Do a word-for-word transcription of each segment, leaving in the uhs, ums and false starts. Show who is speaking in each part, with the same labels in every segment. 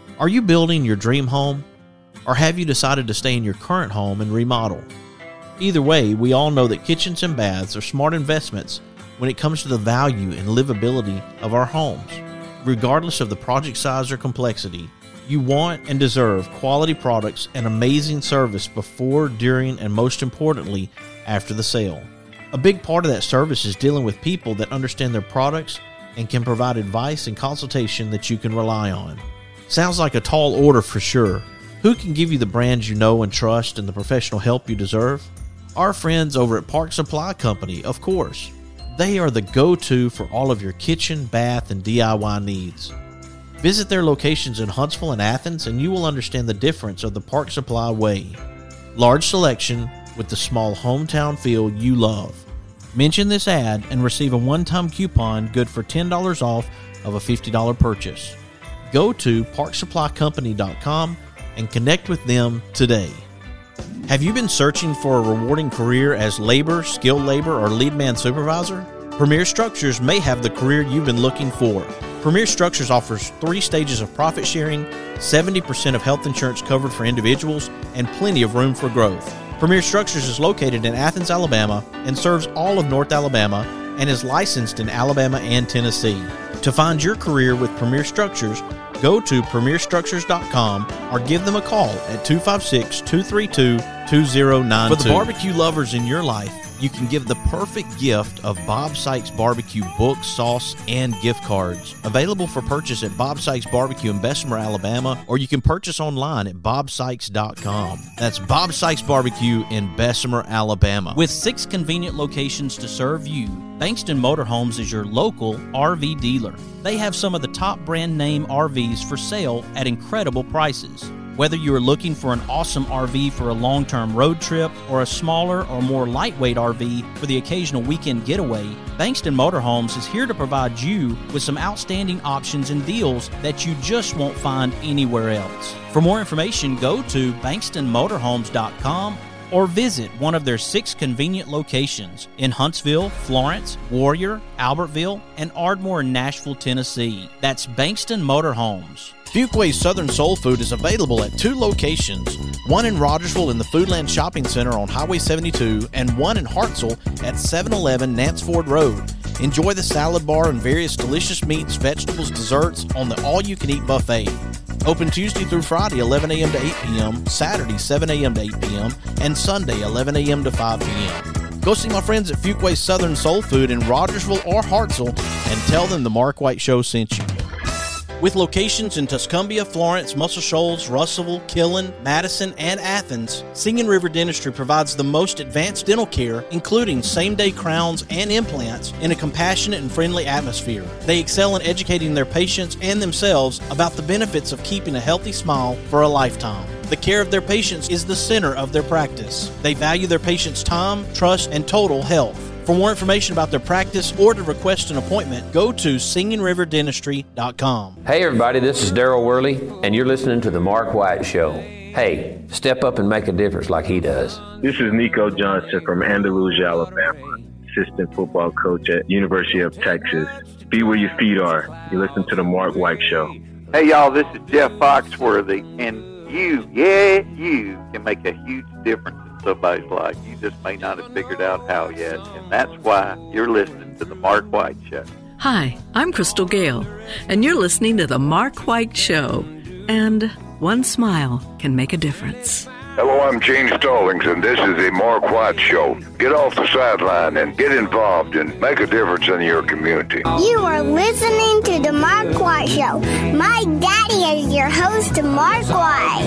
Speaker 1: Are you building your dream home? Or have you decided to stay in your current home and remodel? Either way, we all know that kitchens and baths are smart investments when it comes to the value and livability of our homes. Regardless of the project size or complexity, you want and deserve quality products and amazing service before, during, and most importantly, after the sale. A big part of that service is dealing with people that understand their products and can provide advice and consultation that you can rely on. Sounds like a tall order for sure. Who can give you the brands you know and trust and the professional help you deserve? Our friends over at Park Supply Company, of course. They are the go-to for all of your kitchen, bath, and D I Y needs. Visit their locations in Huntsville and Athens, and you will understand the difference of the Park Supply way. Large selection with the small hometown feel you love. Mention this ad and receive a one-time coupon good for ten dollars off of a fifty dollars purchase. Go to park supply company dot com and connect with them today. Have you been searching for a rewarding career as labor, skilled labor, or lead man supervisor? Premier Structures may have the career you've been looking for. Premier Structures offers three stages of profit sharing, seventy percent of health insurance covered for individuals, and plenty of room for growth. Premier Structures is located in Athens, Alabama, and serves all of North Alabama, and is licensed in Alabama and Tennessee. To find your career with Premier Structures, go to premier structures dot com or give them a call at two five six, two three two, two zero nine two. For the barbecue lovers in your life, you can give the perfect gift of Bob Sykes Barbecue books, sauce, and gift cards. Available for purchase at Bob Sykes Barbecue in Bessemer, Alabama, or you can purchase online at bob sykes dot com. That's Bob Sykes Barbecue in Bessemer, Alabama.
Speaker 2: With six convenient locations to serve you, Bankston Motorhomes is your local R V dealer. They have some of the top brand name R Vs for sale at incredible prices. Whether you are looking for an awesome R V for a long-term road trip or a smaller or more lightweight R V for the occasional weekend getaway, Bankston Motorhomes is here to provide you with some outstanding options and deals that you just won't find anywhere else. For more information, go to bankston motorhomes dot com or visit one of their six convenient locations in Huntsville, Florence, Warrior, Albertville, and Ardmore in Nashville, Tennessee. That's Bankston Motorhomes.
Speaker 1: Fuquay's Southern Soul Food is available at two locations, one in Rogersville in the Foodland Shopping Center on Highway seventy-two and one in Hartselle at seven eleven Nance Ford Road. Enjoy the salad bar and various delicious meats, vegetables, desserts on the all-you-can-eat buffet. Open Tuesday through Friday, eleven a.m. to eight p.m., Saturday, seven a.m. to eight p.m., and Sunday, eleven a.m. to five p.m. Go see my friends at Fuquay's Southern Soul Food in Rogersville or Hartselle and tell them the Mark White Show sent you. With locations in Tuscumbia, Florence, Muscle Shoals, Russellville, Killen, Madison, and Athens, Singing River Dentistry provides the most advanced dental care, including same-day crowns and implants, in a compassionate and friendly atmosphere. They excel in educating their patients and themselves about the benefits of keeping a healthy smile for a lifetime. The care of their patients is the center of their practice. They value their patients' time, trust, and total health. For more information about their practice or to request an appointment, go to singing river dentistry dot com.
Speaker 3: Hey everybody, this is Daryl Worley, and you're listening to The Mark White Show. Hey, step up and make a difference like he does.
Speaker 4: This is Nico Johnson from Andalusia, Alabama, assistant football coach at University of Texas. Be where your feet are. You listen to The Mark White Show.
Speaker 5: Hey y'all, this is Jeff Foxworthy, and you, yeah, you can make a huge difference in somebody's life. You just may not have figured out how yet, and that's why you're listening to The Mark White Show.
Speaker 6: Hi, I'm Crystal Gale, and you're listening to The Mark White Show. And one smile can make a difference.
Speaker 7: Hello, I'm Gene Stallings, and this is The Mark White Show. Get off the sideline and get involved and make a difference in your community.
Speaker 8: You are listening to The Mark White Show. My daddy is your host, Mark White.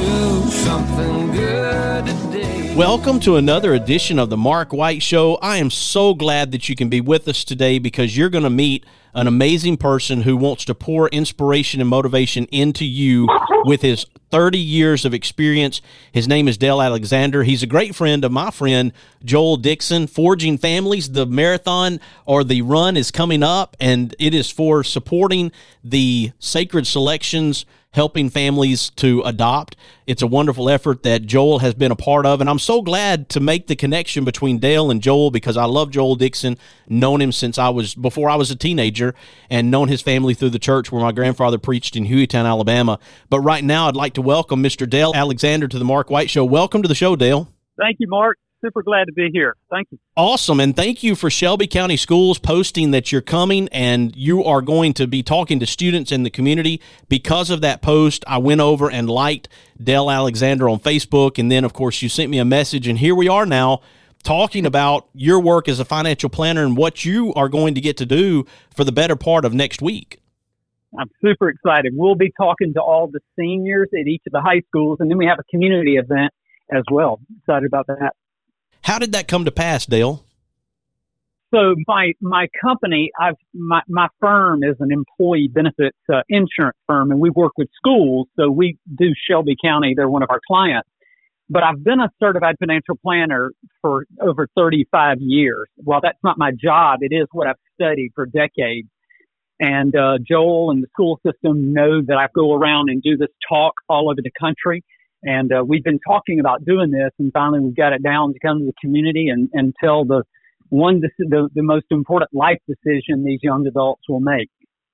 Speaker 1: Welcome to another edition of The Mark White Show. I am so glad that you can be with us today because you're going to meet an amazing person who wants to pour inspiration and motivation into you with his thirty years of experience. His name is Dale Alexander. He's a great friend of my friend, Joel Dixon. Forging Families, the marathon or the run is coming up, and it is for supporting the Sacred Selections, helping families to adopt. It's a wonderful effort that Joel has been a part of, and I'm so glad to make the connection between Dale and Joel because I love Joel Dixon, known him since I was, before I was a teenager, and known his family through the church where my grandfather preached in Hueytown, Alabama. But right now, I'd like to welcome Mister Dale Alexander to the Mark White Show. Welcome to the show, Dale.
Speaker 9: Thank you, Mark. Super glad to be here. Thank you.
Speaker 1: Awesome. And thank you for Shelby County Schools posting that you're coming and you are going to be talking to students in the community. Because of that post, I went over and liked Dale Alexander on Facebook. And then, of course, you sent me a message. And here we are now talking about your work as a financial planner and what you are going to get to do for the better part of next week.
Speaker 9: I'm super excited. We'll be talking to all the seniors at each of the high schools. And then we have a community event as well. Excited about that.
Speaker 1: How did that come to pass, Dale?
Speaker 9: So my my company, I've my my firm is an employee benefits uh, insurance firm, and we work with schools. So we do Shelby County; they're one of our clients. But I've been a certified financial planner for over thirty-five years. While that's not my job, it is what I've studied for decades. And uh, Joel and the school system know that I go around and do this talk all over the country. And uh, we've been talking about doing this, and finally we've got it down to come to the community and, and tell the one the, the most important life decision these young adults will make.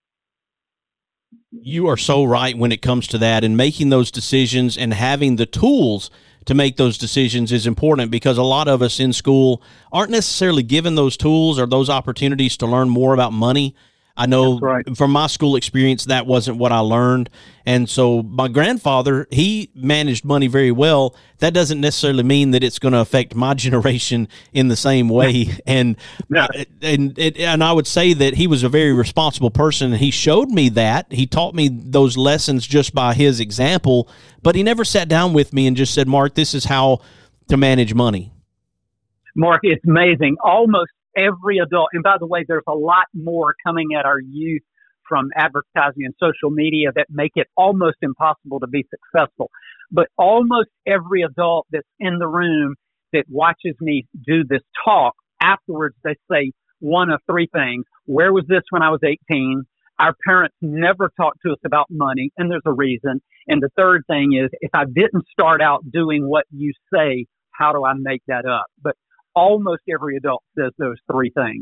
Speaker 1: You are so right when it comes to that, and making those decisions and having the tools to make those decisions is important because a lot of us in school aren't necessarily given those tools or those opportunities to learn more about money. I know right. From my school experience, that wasn't what I learned. And so my grandfather, he managed money very well. That doesn't necessarily mean that it's going to affect my generation in the same way. And, no. and, and, and I would say that he was a very responsible person. He showed me that. He taught me those lessons just by his example, but he never sat down with me and just said, Mark, this is how to manage money.
Speaker 9: Mark, it's amazing. Almost every adult, and by the way, there's a lot more coming at our youth from advertising and social media that make it almost impossible to be successful. But almost every adult that's in the room that watches me do this talk, afterwards they say one of three things. Where was this when I was eighteen? Our parents never talked to us about money, and there's a reason. And the third thing is, if I didn't start out doing what you say, how do I make that up? But almost every adult says those three things.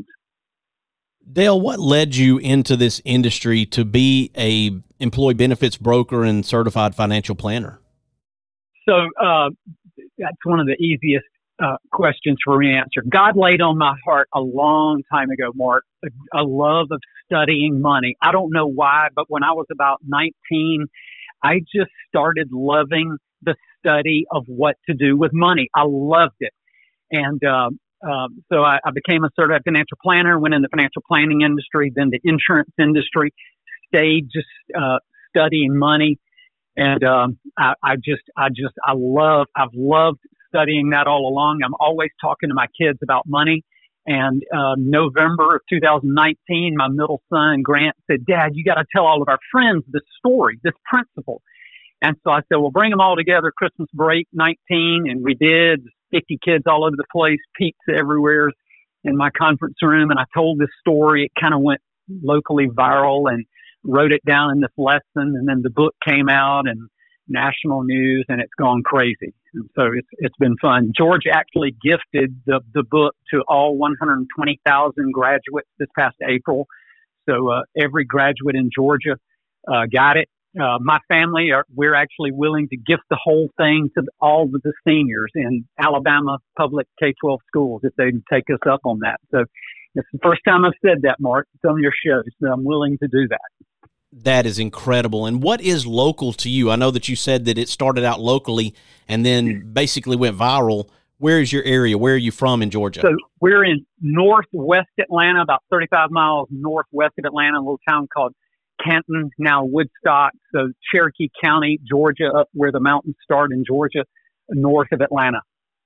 Speaker 1: Dale, what led you into this industry to be a employee benefits broker and certified financial planner?
Speaker 9: So uh, that's one of the easiest uh, questions for me to answer. God laid on my heart a long time ago, Mark, a, a love of studying money. I don't know why, but when I was about nineteen, I just started loving the study of what to do with money. I loved it. And uh, uh, so I, I became a certified financial planner, went in the financial planning industry, then the insurance industry, stayed just uh, studying money. And um, I, I just, I just, I love, I've loved studying that all along. I'm always talking to my kids about money. And uh, November of two thousand nineteen, my middle son, Grant, said, Dad, you got to tell all of our friends this story, this principle. And so I said, well, bring them all together, Christmas break nineteen. And we did. fifty kids all over the place, pizza everywhere in my conference room. And I told this story. It kind of went locally viral and wrote it down in this lesson. And then the book came out and national news, and it's gone crazy. And so it's it's been fun. George actually gifted the, the book to all one hundred twenty thousand graduates this past April. So uh, every graduate in Georgia uh, got it. Uh, my family, are we're actually willing to gift the whole thing to all of the seniors in Alabama public K twelve schools if they take us up on that. So it's the first time I've said that, Mark. It's on your show, so I'm willing to do that.
Speaker 1: That is incredible. And what is local to you? I know that you said that it started out locally and then basically went viral. Where is your area? Where are you from in Georgia?
Speaker 9: So we're in northwest Atlanta, about thirty-five miles northwest of Atlanta, a little town called Canton, now Woodstock. So Cherokee County, Georgia, up where the mountains start in Georgia, north of Atlanta.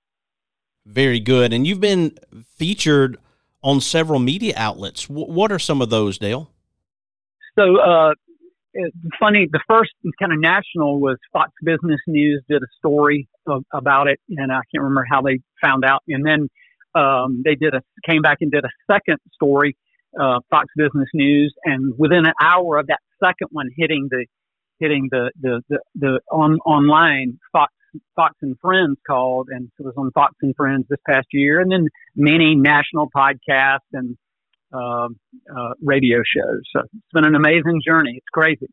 Speaker 1: Very good. And you've been featured on several media outlets. W- what are some of those, Dale?
Speaker 9: So uh, it's funny. The first kind of national was Fox Business News did a story of, about it, and I can't remember how they found out. And then um, they did a came back and did a second story, uh, Fox Business News, and within an hour of that second one hitting the hitting the the the, the on online Fox Fox and Friends called, and it was on Fox and Friends this past year, and then many national podcasts and uh, uh, radio shows. So it's been an amazing journey. It's crazy.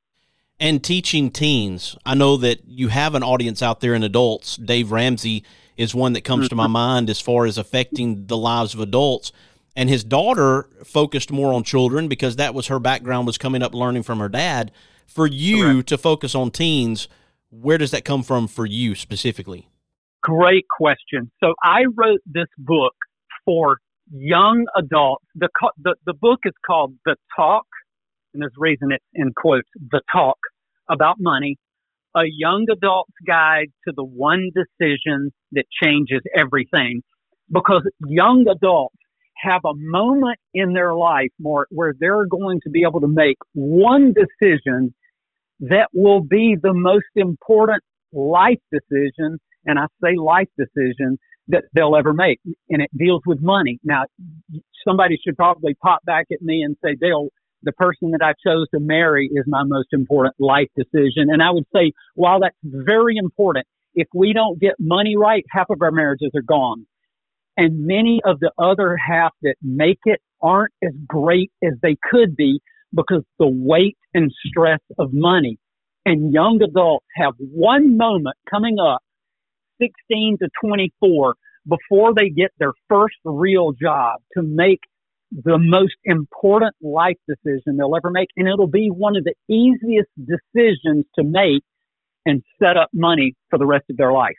Speaker 1: And teaching teens, I know that you have an audience out there in adults. Dave Ramsey is one that comes mm-hmm. to my mind as far as affecting the lives of adults. And his daughter focused more on children because that was her background, was coming up learning from her dad. For you Correct. To focus on teens, where does that come from for you specifically?
Speaker 9: Great question. So I wrote this book for young adults. The, the, the book is called The Talk, and there's a reason it's in quotes, The Talk About Money, a young adult's guide to the one decision that changes everything. Because young adults have a moment in their life more where they're going to be able to make one decision that will be the most important life decision, and I say life decision, that they'll ever make, and it deals with money. Now, somebody should probably pop back at me and say, Dale, the person that I chose to marry is my most important life decision. And I would say, while that's very important, if we don't get money right, half of our marriages are gone. And many of the other half that make it aren't as great as they could be because the weight and stress of money. And young adults have one moment coming up, sixteen to twenty-four, before they get their first real job to make the most important life decision they'll ever make. And it'll be one of the easiest decisions to make and set up money for the rest of their life.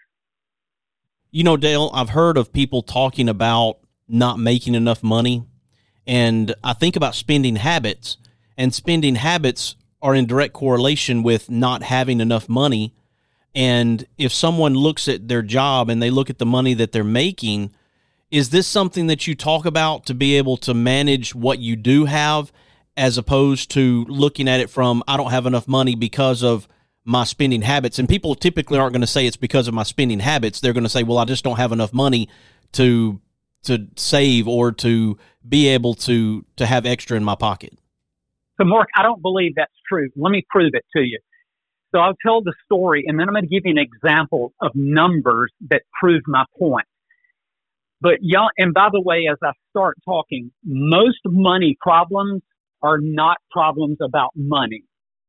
Speaker 1: You know, Dale, I've heard of people talking about not making enough money, and I think about spending habits, and spending habits are in direct correlation with not having enough money. And if someone looks at their job and they look at the money that they're making, is this something that you talk about to be able to manage what you do have, as opposed to looking at it from, I don't have enough money because of my spending habits? And people typically aren't going to say it's because of my spending habits. They're going to say, well, I just don't have enough money to to save or to be able to to have extra in my pocket.
Speaker 9: So, Mark, I don't believe that's true. Let me prove it to you. So I'll tell the story, and then I'm going to give you an example of numbers that prove my point. But y'all, and by the way, as I start talking, most money problems are not problems about money.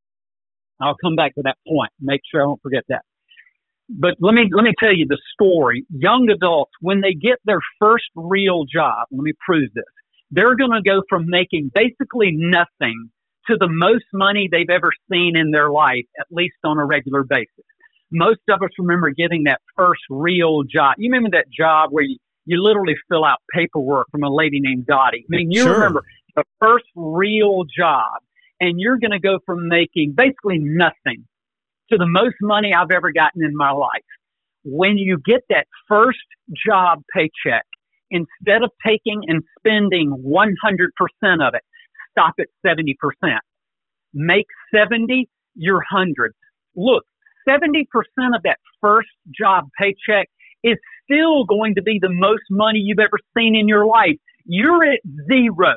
Speaker 9: I'll come back to that point. Make sure I don't forget that. But let me let me tell you the story. Young adults, when they get their first real job, let me prove this. They're going to go from making basically nothing to the most money they've ever seen in their life, at least on a regular basis. Most of us remember getting that first real job. You remember that job where you, you literally fill out paperwork from a lady named Dottie? I mean, you
Speaker 1: sure.
Speaker 9: remember the first real job, and you're going to go from making basically nothing to the most money I've ever gotten in my life. When you get that first job paycheck, instead of taking and spending one hundred percent of it, stop at seventy percent. Make seventy your hundred. Look, seventy percent of that first job paycheck is still going to be the most money you've ever seen in your life. You're at zero.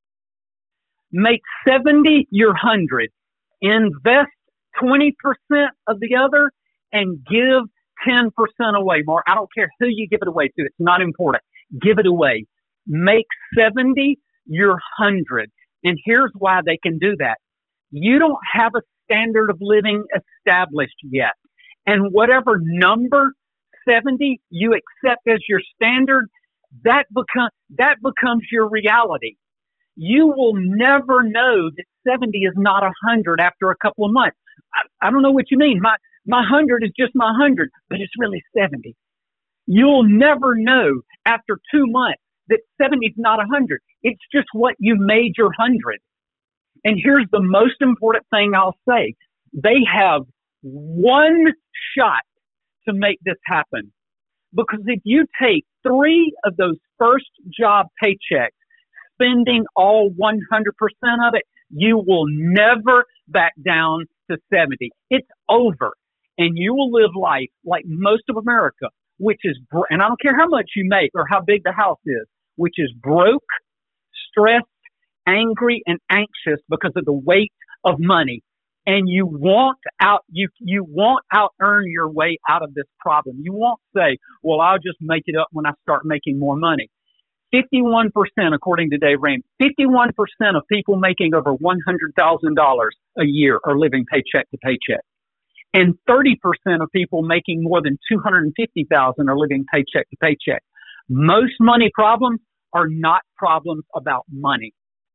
Speaker 9: Make seventy your hundred. Invest twenty percent of the other and give ten percent away. Mark, I don't care who you give it away to. It's not important. Give it away. Make seventy your hundred. And here's why they can do that. You don't have a standard of living established yet. And whatever number, seventy, you accept as your standard, that, become, that becomes your reality. You will never know that seventy is not one hundred after a couple of months. I, I don't know what you mean. My, my one hundred is just my one hundred, but it's really seventy. You'll never know after two months that seventy is not one hundred. It's just what you made your one hundred. And here's the most important thing I'll say. They have one shot to make this happen. Because if you take three of those first job paychecks, spending all one hundred percent of it, You will never back down to seventy. It's over. And you will live life like most of America, which is, and I don't care how much you make or how big the house is, which is broke, stressed, angry, and anxious because of the weight of money. And you won't out, you, you won't out earn your way out of this problem. You won't say, well, I'll just make it up when I start making more money. fifty-one percent, according to Dave Ramsey, fifty-one percent of people making over one hundred thousand dollars a year are living paycheck to paycheck. And thirty percent of people making more than two hundred fifty thousand dollars are living paycheck to paycheck. Most money problems are not problems about money.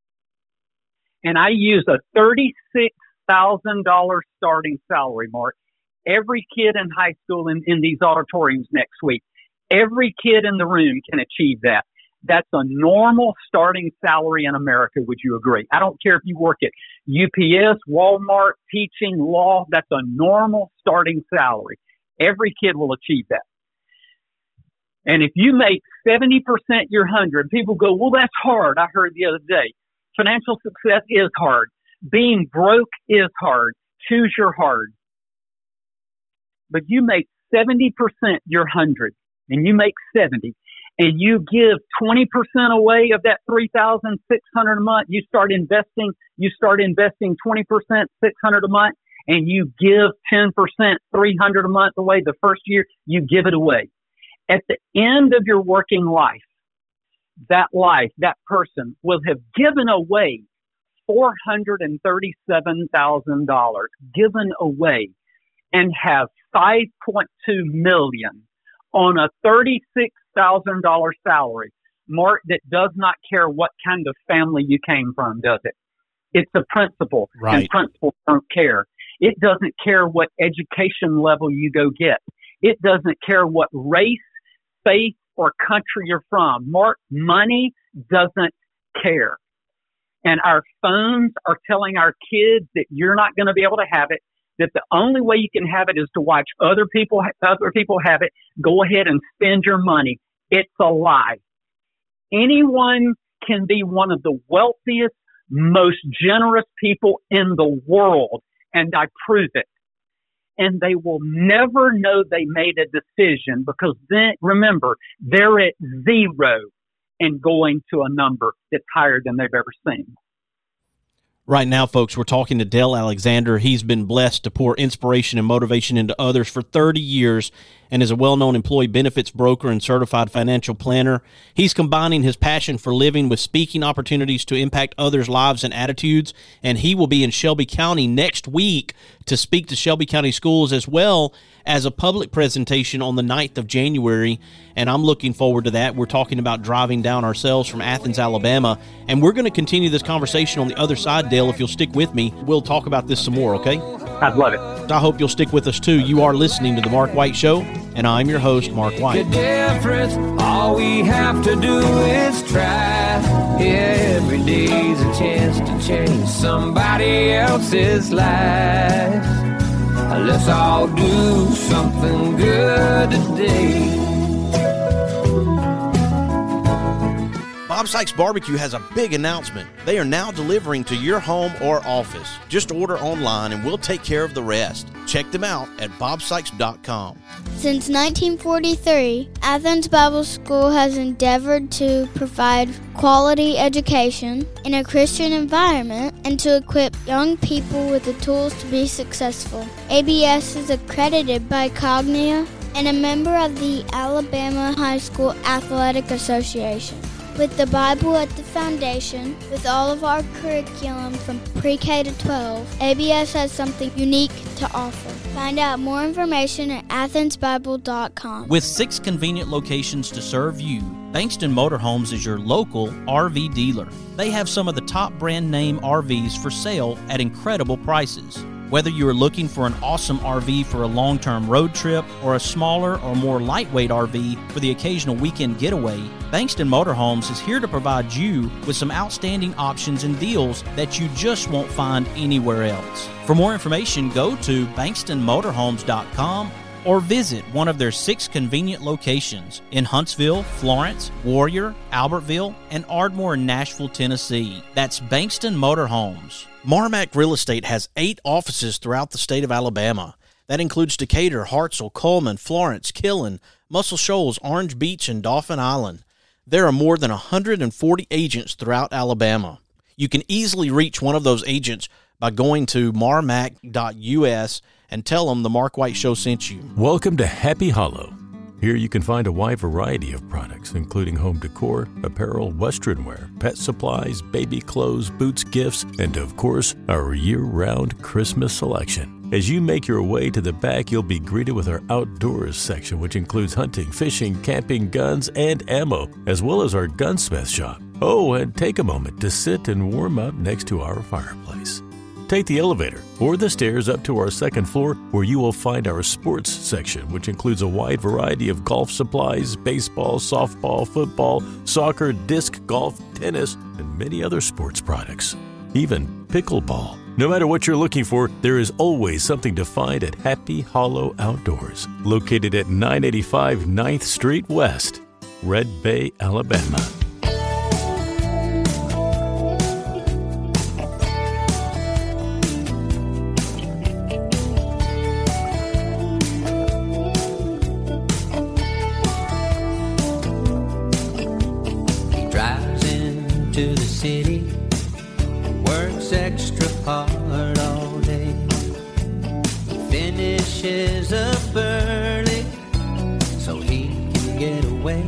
Speaker 9: And I use a thirty-six thousand dollars starting salary, Mark. Every kid in high school in, in these auditoriums next week, every kid in the room can achieve that. That's a normal starting salary in America. Would you agree? I don't care if you work at U P S, Walmart, teaching, law. That's a normal starting salary. Every kid will achieve that. And if you make seventy percent your one hundred, people go, well, that's hard. I heard the other day. Financial success is hard. Being broke is hard. Choose your hard. But you make seventy percent your one hundred, and you make seventy, and you give twenty percent away of that three thousand six hundred dollars a month, you start investing, you start investing twenty percent, six hundred dollars a month, and you give ten percent, three hundred dollars a month away the first year, you give it away. At the end of your working life, that life, that person will have given away four hundred thirty-seven thousand dollars, given away, and have five point two million dollars on a thirty-six thousand dollars salary, Mark, that does not care what kind of family you came from, does it? It's a principle,
Speaker 1: right.
Speaker 9: And principles don't care. It doesn't care what education level you go get. It doesn't care what race, faith, or country you're from. Mark, money doesn't care. And our phones are telling our kids that you're not going to be able to have it, that the only way you can have it is to watch other people other people have it. Go ahead and spend your money. It's a lie. Anyone can be one of the wealthiest, most generous people in the world, and I prove it. And they will never know they made a decision because then, remember, they're at zero and going to a number that's higher than they've ever seen.
Speaker 1: Right now, folks, we're talking to Dale Alexander. He's been blessed to pour inspiration and motivation into others for thirty years and is a well-known employee benefits broker and certified financial planner. He's combining his passion for living with speaking opportunities to impact others' lives and attitudes, and he will be in Shelby County next week to speak to Shelby County schools as well as a public presentation on the ninth of January, and I'm looking forward to that. We're talking about driving down ourselves from Athens, Alabama, and we're going to continue this conversation on the other side, Dale. If you'll stick with me, we'll talk about this some more, okay?
Speaker 9: I'd love it.
Speaker 1: I hope you'll stick with us, too. You are listening to The Mark White Show, and I'm your host, Mark White.
Speaker 10: All we have to do is try. Yeah, every day's a chance to change somebody else's life. Let's all do something good today.
Speaker 1: Bob Sykes Barbecue has a big announcement. They are now delivering to your home or office. Just order online and we'll take care of the rest. Check them out at bob sykes dot com.
Speaker 8: Since nineteen forty-three, Athens Bible School has endeavored to provide quality education in a Christian environment and to equip young people with the tools to be successful. A B S is accredited by Cognia and a member of the Alabama High School Athletic Association. With the Bible at the foundation, with all of our curriculum from pre-K to twelve, A B S has something unique to offer. Find out more information at athens bible dot com.
Speaker 2: With six convenient locations to serve you, Bankston Motorhomes is your local R V dealer. They have some of the top brand name R Vs for sale at incredible prices. Whether you are looking for an awesome R V for a long-term road trip or a smaller or more lightweight R V for the occasional weekend getaway, Bankston Motorhomes is here to provide you with some outstanding options and deals that you just won't find anywhere else. For more information, go to bankston motorhomes dot com or visit one of their six convenient locations in Huntsville, Florence, Warrior, Albertville, and Ardmore in Nashville, Tennessee. That's Bankston Motorhomes. Marmac Real Estate has eight offices throughout the state of Alabama. That includes Decatur, Hartselle, Coleman, Florence, Killen, Muscle Shoals, Orange Beach, and Dauphin Island. There are more than one hundred forty agents throughout Alabama. You can easily reach one of those agents by going to marmac dot U S and tell them the Mark White Show sent you.
Speaker 11: Welcome to Happy Hollow. Here you can find a wide variety of products, including home decor, apparel, western wear, pet supplies, baby clothes, boots, gifts, and of course, our year-round Christmas selection. As you make your way to the back, you'll be greeted with our outdoors section, which includes hunting, fishing, camping, guns, and ammo, as well as our gunsmith shop. Oh, and take a moment to sit and warm up next to our fireplace. Take the elevator or the stairs up to our second floor, where you will find our sports section, which includes a wide variety of golf supplies, baseball, softball, football, soccer, disc golf, tennis, and many other sports products, even pickleball. No matter what you're looking for, there is always something to find at Happy Hollow Outdoors, located at nine eighty-five ninth Street West, Red Bay, Alabama.
Speaker 10: To the city, works extra hard all day, finishes up early so he can get away,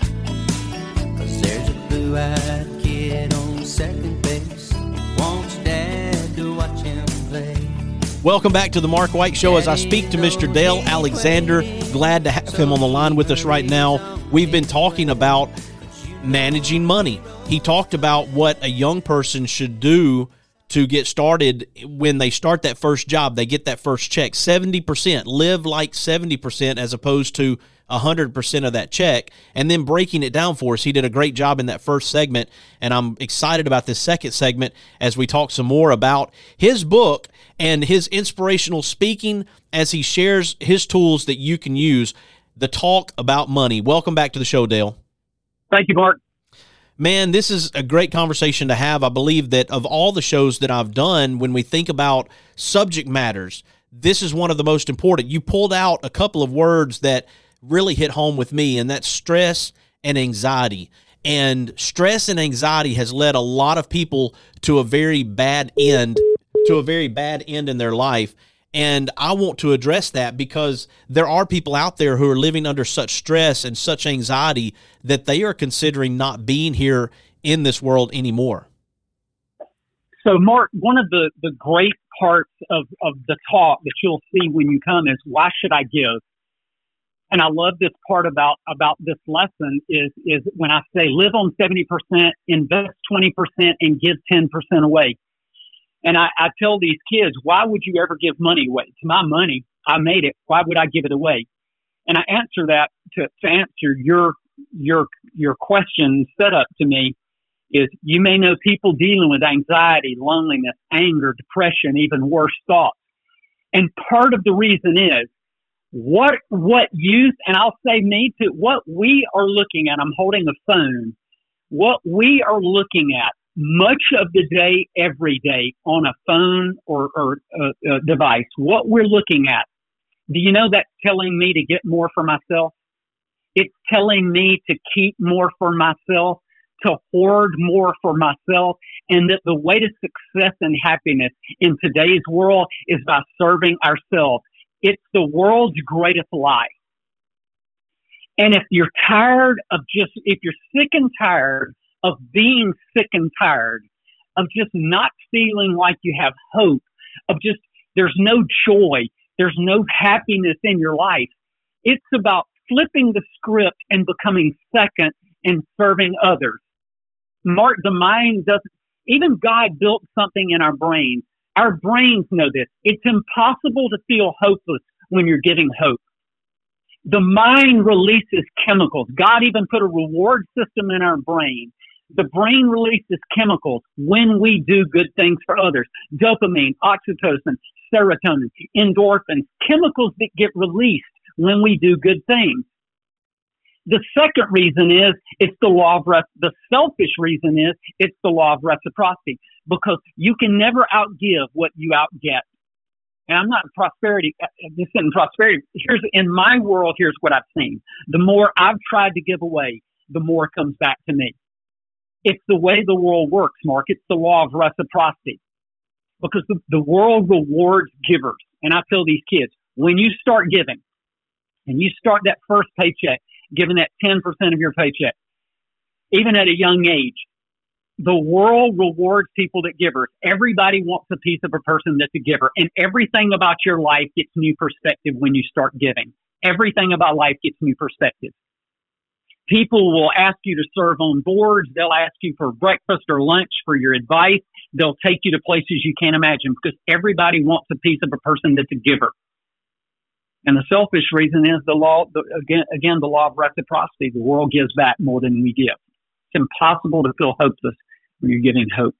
Speaker 10: 'cause there's a blue-eyed kid on second base, wants dad to watch him play.
Speaker 1: Welcome back to the Mark White Show as I speak to Mister Dale Alexander. Glad to have him on the line with us right now. We've been talking about managing money. He talked about what a young person should do to get started when they start that first job, they get that first check. seventy percent, live like seventy percent as opposed to one hundred percent of that check, and then breaking it down for us. He did a great job in that first segment, and I'm excited about this second segment as we talk some more about his book and his inspirational speaking as he shares his tools that you can use, the talk about money. Welcome back to the show, Dale.
Speaker 9: Thank you, Mark.
Speaker 1: Man, this is a great conversation to have. I believe that of all the shows that I've done, when we think about subject matters, this is one of the most important. You pulled out a couple of words that really hit home with me, and that's stress and anxiety. And stress and anxiety has led a lot of people to a very bad end, to a very bad end in their life. And I want to address that because there are people out there who are living under such stress and such anxiety that they are considering not being here in this world anymore.
Speaker 9: So, Mark, one of the, the great parts of, of the talk that you'll see when you come is, why should I give? And I love this part about, about this lesson is, is when I say live on seventy percent, invest twenty percent, and give ten percent away. And I, I tell these kids, why would you ever give money away? It's my money. I made it. Why would I give it away? And I answer that to, to answer your your your question set up to me is, you may know people dealing with anxiety, loneliness, anger, depression, even worse thoughts. And part of the reason is what what youth, and I'll say me too, what we are looking at, I'm holding a phone, what we are looking at much of the day, every day, on a phone or, or a, a device, what we're looking at, do you know that's telling me to get more for myself? It's telling me to keep more for myself, to hoard more for myself, and that the way to success and happiness in today's world is by serving ourselves. It's the world's greatest lie. And if you're tired of just, if you're sick and tired of being sick and tired, of just not feeling like you have hope, of just, there's no joy, there's no happiness in your life, it's about flipping the script and becoming second and serving others. Mark, the mind doesn't, even God built something in our brains. Our brains know this. It's impossible to feel hopeless when you're giving hope. The mind releases chemicals. God even put a reward system in our brain. The brain releases chemicals when we do good things for others. Dopamine, oxytocin, serotonin, endorphins, chemicals that get released when we do good things. The second reason is it's the law of re- the selfish reason is it's the law of reciprocity, because you can never outgive what you outget. And I'm not in prosperity. This isn't prosperity. Here's in my world. Here's what I've seen: the more I've tried to give away, the more comes back to me. It's the way the world works, Mark. It's the law of reciprocity, because the, the world rewards givers. And I tell these kids, when you start giving, and you start that first paycheck, giving that ten percent of your paycheck, even at a young age, the world rewards people that givers. Everybody wants a piece of a person that's a giver. And everything about your life gets new perspective when you start giving. Everything about life gets new perspective. People will ask you to serve on boards. They'll ask you for breakfast or lunch for your advice. They'll take you to places you can't imagine, because everybody wants a piece of a person that's a giver. And the selfish reason is the law, the, again, again, the law of reciprocity. The world gives back more than we give. It's impossible to feel hopeless when you're giving hope.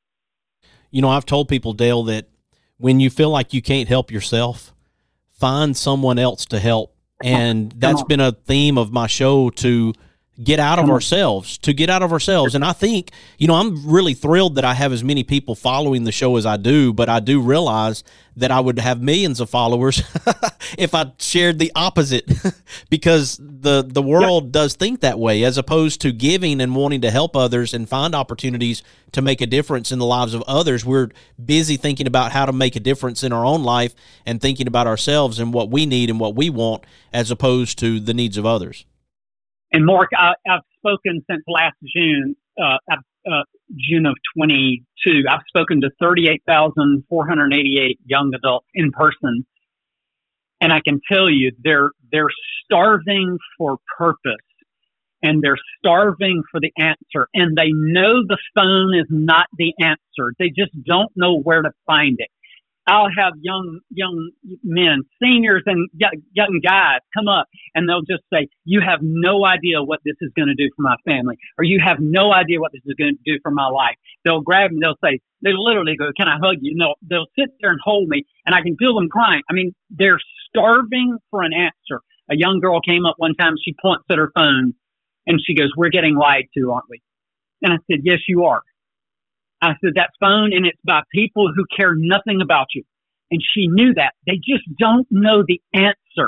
Speaker 1: You know, I've told people, Dale, that when you feel like you can't help yourself, find someone else to help. And that's been a theme of my show, to get out of ourselves, to get out of ourselves. And I think, you know, I'm really thrilled that I have as many people following the show as I do, but I do realize that I would have millions of followers if I shared the opposite, because the, the world yep. does think that way, as opposed to giving and wanting to help others and find opportunities to make a difference in the lives of others. We're busy thinking about how to make a difference in our own life and thinking about ourselves and what we need and what we want, as opposed to the needs of others.
Speaker 9: And Mark, I, I've spoken since last June, uh, uh, June of twenty-two. I've spoken to thirty-eight thousand four hundred eighty-eight young adults in person, and I can tell you they're they're starving for purpose, and they're starving for the answer, and they know the phone is not the answer. They just don't know where to find it. I'll have young young men, seniors and young guys come up, and they'll just say, "You have no idea what this is going to do for my family," or "You have no idea what this is going to do for my life." They'll grab me, they'll say, they literally go, "Can I hug you?" And they'll, they'll sit there and hold me, and I can feel them crying. I mean, they're starving for an answer. A young girl came up one time, she points at her phone, and she goes, "We're getting lied to, aren't we?" And I said, "Yes, you are." I said, "That phone, and it's by people who care nothing about you." And she knew that. They just don't know the answer.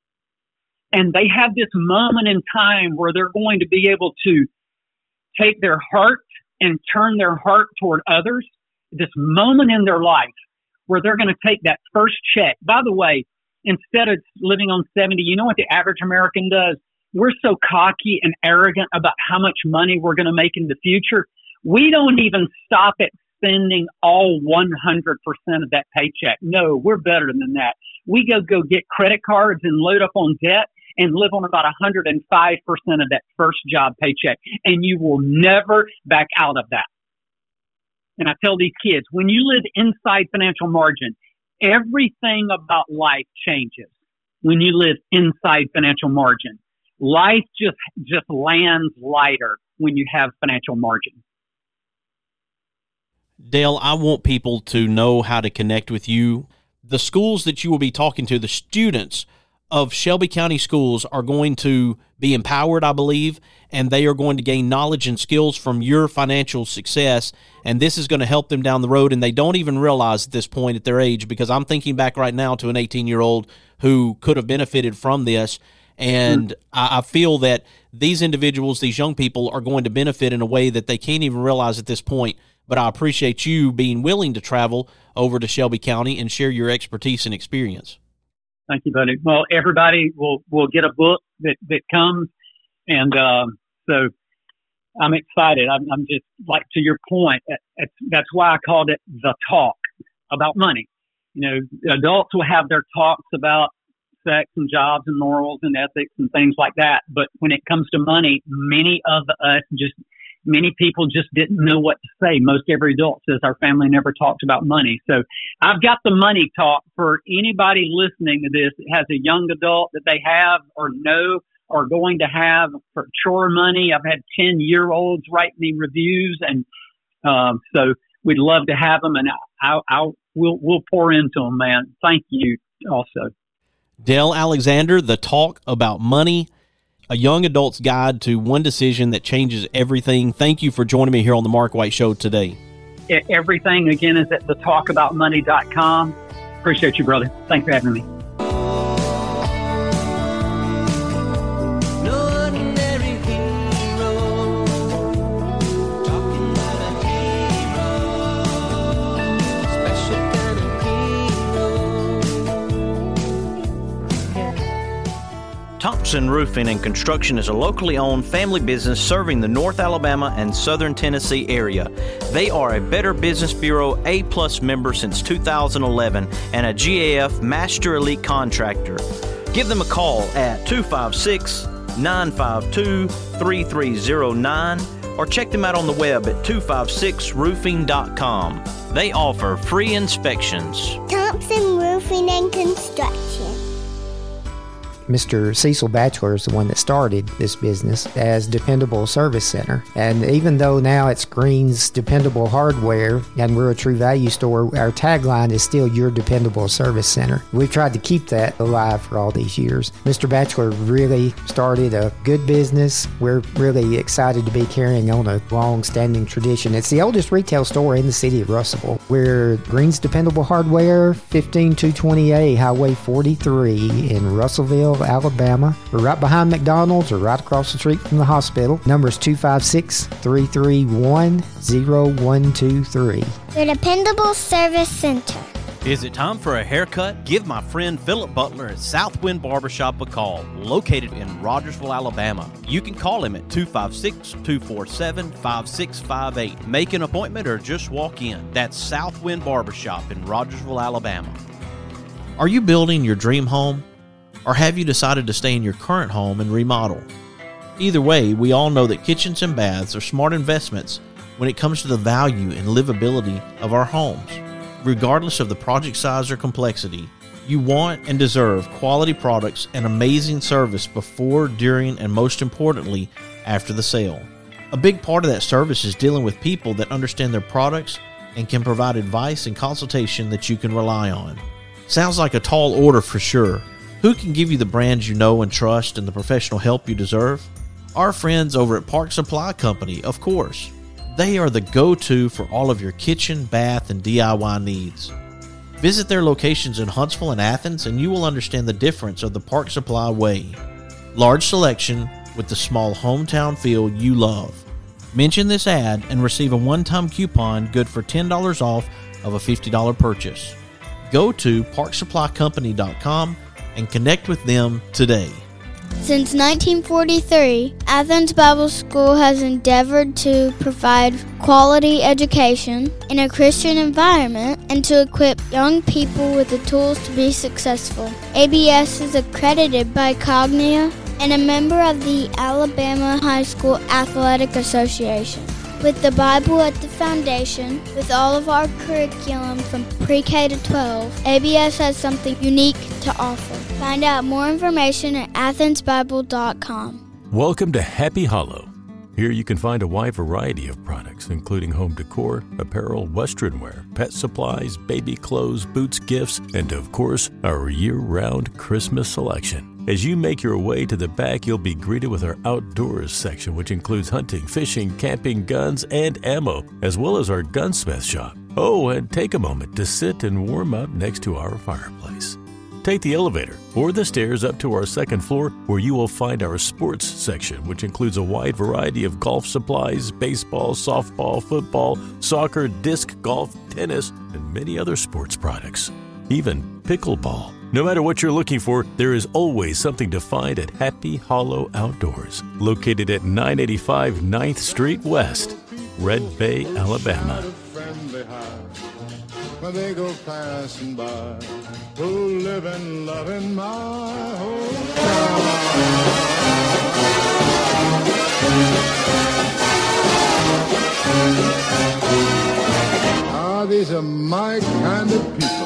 Speaker 9: And they have this moment in time where they're going to be able to take their heart and turn their heart toward others. This moment in their life where they're going to take that first check. By the way, instead of living on seventy, you know what the average American does? We're so cocky and arrogant about how much money we're going to make in the future. We don't even stop at spending all one hundred percent of that paycheck. No, we're better than that. We go go get credit cards and load up on debt and live on about one hundred five percent of that first job paycheck. And you will never back out of that. And I tell these kids, when you live inside financial margin, everything about life changes. When you live inside financial margin, life just, just lands lighter when you have financial margin.
Speaker 1: Dale, I want people to know how to connect with you. The schools that you will be talking to, the students of Shelby County Schools, are going to be empowered, I believe, and they are going to gain knowledge and skills from your financial success, and this is going to help them down the road, and they don't even realize at this point at their age, because I'm thinking back right now to an eighteen-year-old who could have benefited from this, and mm. I, I feel that these individuals, these young people, are going to benefit in a way that they can't even realize at this point. But I appreciate you being willing to travel over to Shelby County and share your expertise and experience.
Speaker 9: Thank you, buddy. Well, everybody will, will get a book that, that comes. And um, so I'm excited. I'm, I'm just, like, to your point, that's why I called it The Talk about money. You know, adults will have their talks about sex and jobs and morals and ethics and things like that. But when it comes to money, many of us just Many people just didn't know what to say. Most every adult says our family never talked about money. So I've got the money talk for anybody listening to this that has a young adult that they have or know or going to have for chore money. I've had ten-year-olds write me reviews, and um, so we'd love to have them, and I'll, I'll, we'll, we'll pour into them, man. Thank you also.
Speaker 1: Dale Alexander, The Talk About Money, a young adult's guide to one decision that changes everything. Thank you for joining me here on the Mark White Show today.
Speaker 9: Everything, again, is at the talk about money dot com. Appreciate you, brother. Thanks for having me.
Speaker 2: Thompson Roofing and Construction is a locally owned family business serving the North Alabama and Southern Tennessee area. They are a Better Business Bureau A-plus member since two thousand eleven and a G A F Master Elite Contractor. Give them a call at two five six, nine five two, three three zero nine or check them out on the web at two five six roofing dot com. They offer free inspections.
Speaker 12: Thompson Roofing and Construction.
Speaker 13: Mister Cecil Batchelor is the one that started this business as Dependable Service Center. And even though now it's Green's Dependable Hardware and we're a True Value store, our tagline is still Your Dependable Service Center. We've tried to keep that alive for all these years. Mister Batchelor really started a good business. We're really excited to be carrying on a long-standing tradition. It's the oldest retail store in the city of Russellville. We're Green's Dependable Hardware, fifteen two twenty-eight Highway forty-three in Russellville, Alabama. We're right behind McDonald's or right across the street from the hospital. Number is two five six, three three one, zero one two three.
Speaker 12: Your Dependable Service Center.
Speaker 2: Is it time for a haircut? Give my friend Philip Butler at Southwind Barbershop a call, located in Rogersville, Alabama. You can call him at two five six, two four seven, five six five eight. Make an appointment or just walk in. That's Southwind Barbershop in Rogersville, Alabama.
Speaker 1: Are you building your dream home? Or have you decided to stay in your current home and remodel? Either way, we all know that kitchens and baths are smart investments when it comes to the value and livability of our homes. Regardless of the project size or complexity, you want and deserve quality products and amazing service before, during, and most importantly, after the sale. A big part of that service is dealing with people that understand their products and can provide advice and consultation that you can rely on. Sounds like a tall order for sure. Who can give you the brands you know and trust and the professional help you deserve? Our friends over at Park Supply Company, of course. They are the go-to for all of your kitchen, bath, and D I Y needs. Visit their locations in Huntsville and Athens and you will understand the difference of the Park Supply way. Large selection with the small hometown feel you love. Mention this ad and receive a one-time coupon good for ten dollars off of a fifty dollars purchase. Go to park supply company dot com and connect with them today.
Speaker 8: Since nineteen forty-three, Athens Bible School has endeavored to provide quality education in a Christian environment and to equip young people with the tools to be successful. A B S is accredited by Cognia and a member of the Alabama High School Athletic Association. With the Bible at the foundation, with all of our curriculum from pre-K to twelve, A B S has something unique to offer. Find out more information at athens bible dot com.
Speaker 11: Welcome to Happy Hollow. Here you can find a wide variety of products, including home decor, apparel, western wear, pet supplies, baby clothes, boots, gifts, and of course, our year-round Christmas selection. As you make your way to the back, you'll be greeted with our outdoors section, which includes hunting, fishing, camping, guns, and ammo, as well as our gunsmith shop. Oh, and take a moment to sit and warm up next to our fireplace. Take the elevator or the stairs up to our second floor, where you will find our sports section, which includes a wide variety of golf supplies, baseball, softball, football, soccer, disc golf, tennis, and many other sports products. Even pickleball. No matter what you're looking for, there is always something to find at Happy Hollow Outdoors, located at nine eighty-five ninth Street West, Red Bay, Alabama.
Speaker 14: When they go passing by, who live and love in my hometown. Ah, these are my kind of people.